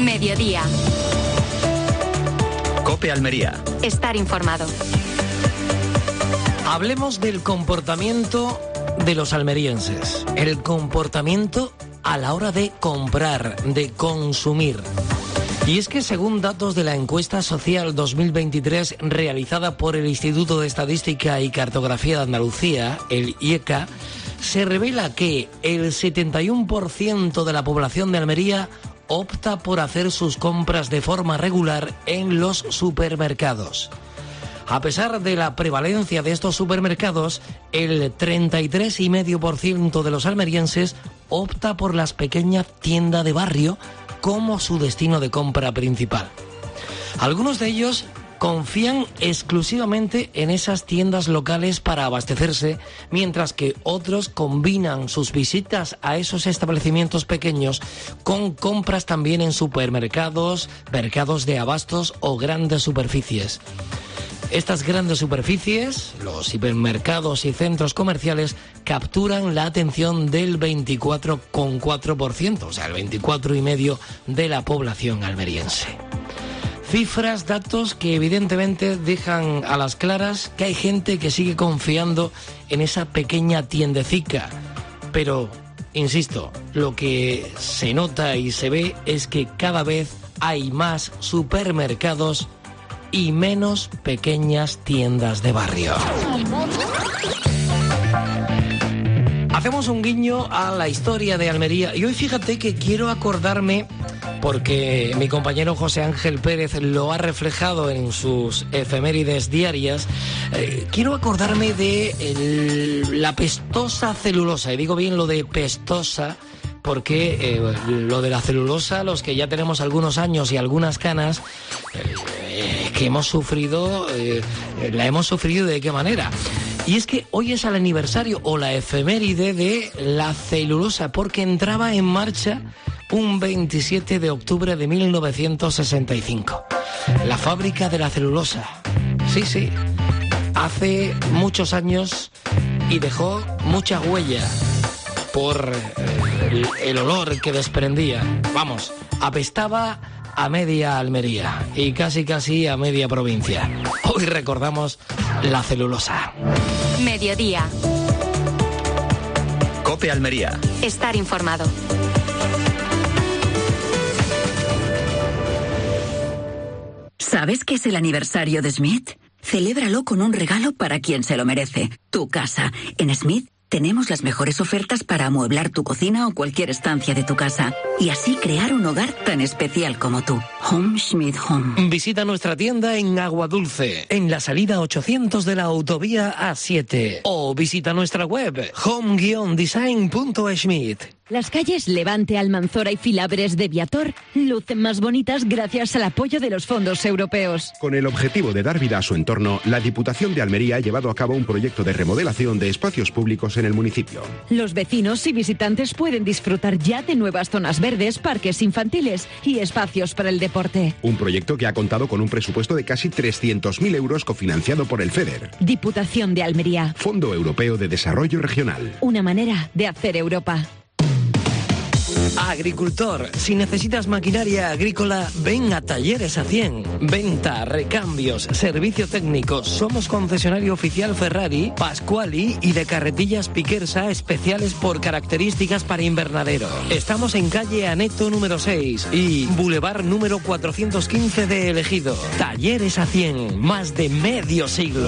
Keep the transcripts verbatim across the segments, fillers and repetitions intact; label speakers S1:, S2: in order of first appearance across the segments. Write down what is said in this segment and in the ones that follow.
S1: Mediodía.
S2: COPE Almería.
S1: Estar informado.
S3: Hablemos del comportamiento de los almerienses. El comportamiento a la hora de comprar, de consumir. Y es que según datos de la encuesta social dos mil veintitrés realizada por el Instituto de Estadística y Cartografía de Andalucía, el I E C A, se revela que el setenta y uno por ciento de la población de Almería opta por hacer sus compras de forma regular en los supermercados. A pesar de la prevalencia de estos supermercados, el treinta y tres coma cinco por ciento de los almerienses opta por las pequeñas tiendas de barrio como su destino de compra principal. Algunos de ellos confían exclusivamente en esas tiendas locales para abastecerse, mientras que otros combinan sus visitas a esos establecimientos pequeños con compras también en supermercados, mercados de abastos o grandes superficies. Estas grandes superficies, los hipermercados y centros comerciales, capturan la atención del veinticuatro coma cuatro por ciento, o sea, el veinticuatro coma cinco por ciento de la población almeriense. Cifras, datos que evidentemente dejan a las claras que hay gente que sigue confiando en esa pequeña tiendecica. Pero, insisto, lo que se nota y se ve es que cada vez hay más supermercados y menos pequeñas tiendas de barrio. Hacemos un guiño a la historia de Almería y hoy fíjate que quiero acordarme, porque mi compañero José Ángel Pérez lo ha reflejado en sus efemérides diarias, eh, quiero acordarme de el, la pestosa celulosa, y digo bien lo de pestosa, porque eh, lo de la celulosa, los que ya tenemos algunos años y algunas canas, eh, que hemos sufrido, eh, la hemos sufrido de qué manera. Y es que hoy es el aniversario o la efeméride de la celulosa, porque entraba en marcha un veintisiete de octubre de mil novecientos sesenta y cinco. La fábrica de la celulosa. Sí, sí, hace muchos años y dejó mucha huella por el, el olor que desprendía. Vamos, apestaba a media Almería y casi casi a media provincia. Hoy recordamos la celulosa.
S1: Mediodía.
S2: COPE Almería.
S1: Estar informado.
S4: ¿Sabes qué es el aniversario de Smith? Celébralo con un regalo para quien se lo merece. Tu casa. En Smith tenemos las mejores ofertas para amueblar tu cocina o cualquier estancia de tu casa y así crear un hogar tan especial como tú. Home Smith Home.
S3: Visita nuestra tienda en Aguadulce, en la salida ochocientos de la autovía A siete, o visita nuestra web home guion design punto schmidt.
S5: Las calles Levante, Almanzora y Filabres de Viator lucen más bonitas gracias al apoyo de los fondos europeos.
S6: Con el objetivo de dar vida a su entorno, la Diputación de Almería ha llevado a cabo un proyecto de remodelación de espacios públicos en el municipio.
S5: Los vecinos y visitantes pueden disfrutar ya de nuevas zonas verdes, parques infantiles y espacios para el deporte.
S6: Un proyecto que ha contado con un presupuesto de casi trescientos mil euros cofinanciado por el FEDER.
S5: Diputación de Almería.
S6: Fondo Europeo de Desarrollo Regional.
S5: Una manera de hacer Europa.
S3: Agricultor, si necesitas maquinaria agrícola, ven a Talleres A cien. Venta, recambios, servicio técnico. Somos concesionario oficial Ferrari, Pasquali y de carretillas Piquersa especiales por características para invernadero. Estamos en calle Aneto número seis y Boulevard número cuatrocientos quince de El Ejido. Talleres A cien, más de medio siglo.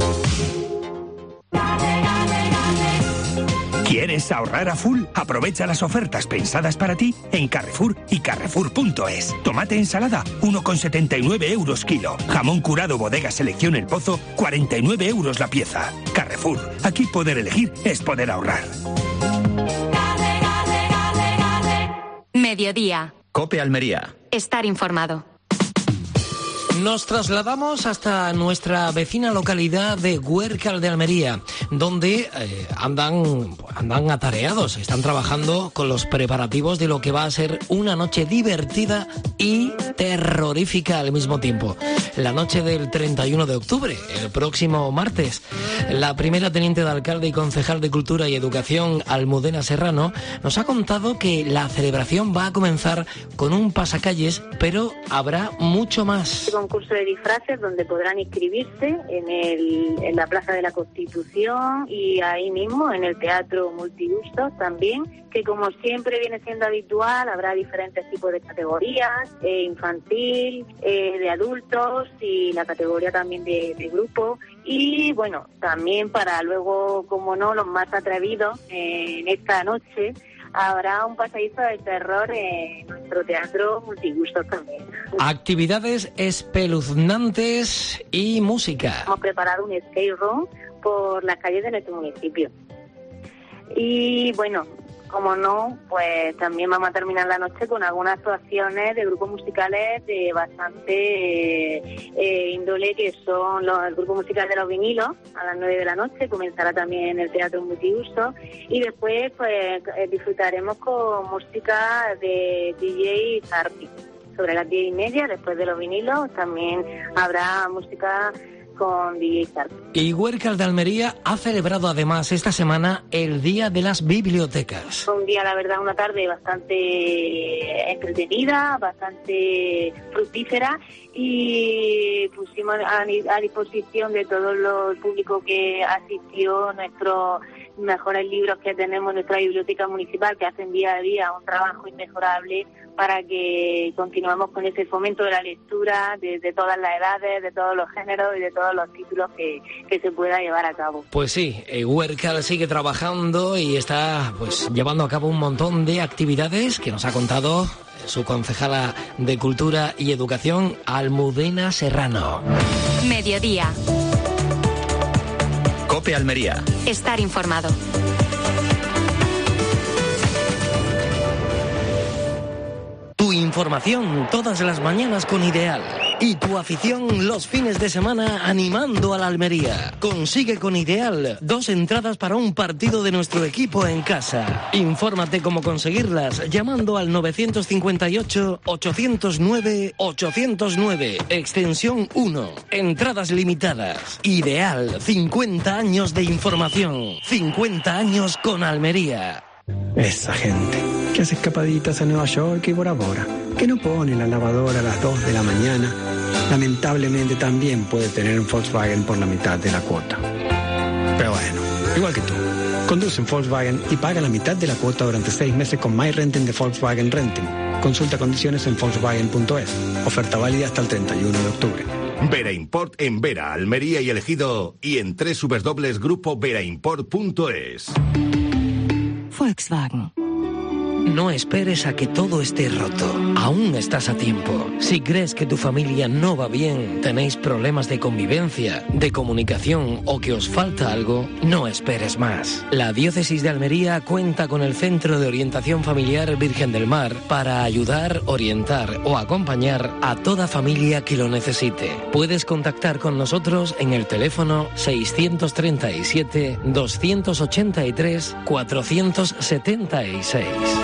S7: ¿Quieres ahorrar a full? Aprovecha las ofertas pensadas para ti en Carrefour y Carrefour punto es. Tomate ensalada, uno con setenta y nueve euros kilo. Jamón curado Bodega Selección El Pozo, cuarenta y nueve euros la pieza. Carrefour, aquí poder elegir es poder ahorrar.
S1: Mediodía.
S2: COPE Almería.
S1: Estar informado.
S3: Nos trasladamos hasta nuestra vecina localidad de Huércal de Almería, donde eh, andan, andan atareados, están trabajando con los preparativos de lo que va a ser una noche divertida y terrorífica al mismo tiempo. La noche del treinta y uno de octubre, el próximo martes, la primera teniente de alcalde y concejal de Cultura y Educación, Almudena Serrano, nos ha contado que la celebración va a comenzar con un pasacalles, pero habrá mucho más.
S2: Concurso de disfraces donde podrán inscribirse en, el, en la Plaza de la Constitución y ahí mismo en el Teatro Multiusos también, que como siempre viene siendo habitual, habrá diferentes tipos de categorías, eh, infantil, eh, de adultos y la categoría también de, de grupo. Y bueno, también para luego, como no, los más atrevidos, eh, en esta noche habrá un pasadizo de terror en nuestro Teatro Multiusos también.
S3: Actividades espeluznantes y música.
S2: Hemos preparado un escape room por las calles de nuestro municipio. Y bueno, como no, pues también vamos a terminar la noche con algunas actuaciones de grupos musicales de bastante eh, eh, índole, que son los, el grupo musical de Los Vinilos a las nueve de la noche, comenzará también en el Teatro Multiusos, y después pues eh, disfrutaremos con música de D J Zarpi. Sobre las diez y media, después de Los Vinilos, también habrá música con D J Zarpi.
S3: Y Huércal de Almería ha celebrado además esta semana el Día de las Bibliotecas.
S2: Fue un día, la verdad, una tarde bastante entretenida, bastante fructífera, y pusimos a, a disposición de todo lo, el público que asistió nuestros mejores libros que tenemos en nuestra biblioteca municipal, que hacen día a día un trabajo inmejorable para que continuemos con ese fomento de la lectura de, de todas las edades, de todos los géneros y de todos los títulos que, que se pueda llevar a cabo.
S3: Pues sí, eh, Huércal sigue trabajando y está pues llevando a cabo un montón de actividades que nos ha contado su concejala de Cultura y Educación, Almudena Serrano.
S1: Mediodía.
S8: COPE Almería.
S1: Estar informado.
S3: Tu información todas las mañanas con Ideal. Y tu afición los fines de semana animando a la Almería. Consigue con Ideal dos entradas para un partido de nuestro equipo en casa. Infórmate cómo conseguirlas llamando al nueve cinco ocho, ocho cero nueve, ocho cero nueve, extensión uno. Entradas limitadas. Ideal, cincuenta años de información. cincuenta años con Almería.
S9: Esa gente que hace escapaditas a Nueva York y Bora Bora, que no pone la lavadora a las dos de la mañana, lamentablemente también puede tener un Volkswagen por la mitad de la cuota. Pero bueno, igual que tú, conduce un Volkswagen y paga la mitad de la cuota durante seis meses con MyRenting de Volkswagen Renting. Consulta condiciones en Volkswagen punto es. Oferta válida hasta el treinta y uno de octubre.
S10: Vera Import en Vera, Almería y El Ejido, y en doble u doble u doble u punto grupo vera import punto es.
S5: Volkswagen.
S3: No esperes a que todo esté roto. Aún estás a tiempo. Si crees que tu familia no va bien, tenéis problemas de convivencia, de comunicación o que os falta algo, no esperes más. La Diócesis de Almería cuenta con el Centro de Orientación Familiar Virgen del Mar para ayudar, orientar o acompañar a toda familia que lo necesite. Puedes contactar con nosotros en el teléfono seiscientos treinta y siete, doscientos ochenta y tres, cuatrocientos setenta y seis.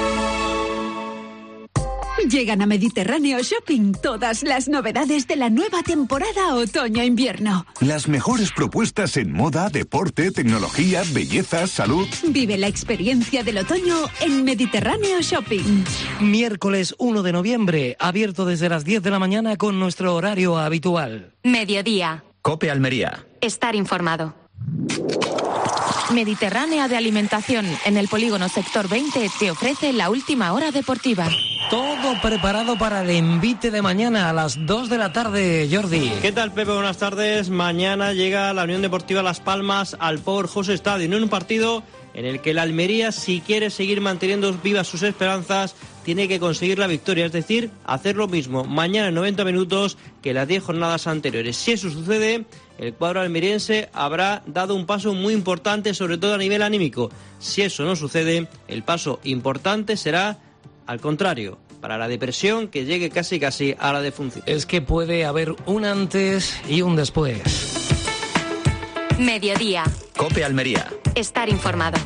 S5: Llegan a Mediterráneo Shopping todas las novedades de la nueva temporada otoño-invierno.
S11: Las mejores propuestas en moda, deporte, tecnología, belleza, salud.
S5: Vive la experiencia del otoño en Mediterráneo Shopping.
S3: Miércoles uno de noviembre, abierto desde las diez de la mañana con nuestro horario habitual.
S1: Mediodía.
S8: COPE Almería.
S1: Estar informado.
S12: Mediterránea de Alimentación, en el polígono Sector veinte, te ofrece la última hora deportiva.
S3: Todo preparado para el envite de mañana a las dos de la tarde, Jordi.
S13: ¿Qué tal, Pepe? Buenas tardes. Mañana llega la Unión Deportiva Las Palmas al Powerhouse Stadium, en un partido en el que la Almería, si quiere seguir manteniendo vivas sus esperanzas, tiene que conseguir la victoria, es decir, hacer lo mismo mañana en noventa minutos que las diez jornadas anteriores. Si eso sucede, el cuadro almeriense habrá dado un paso muy importante, sobre todo a nivel anímico. Si eso no sucede, el paso importante será al contrario, para la depresión que llegue casi casi a la defunción.
S3: Es que puede haber un antes y un después.
S1: Mediodía.
S8: COPE Almería.
S1: Estar informado.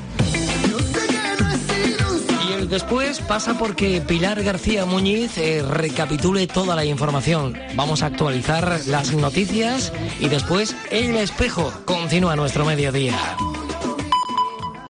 S3: Y el después pasa porque Pilar García Muñiz eh, recapitule toda la información. Vamos a actualizar las noticias y después El Espejo continúa nuestro mediodía.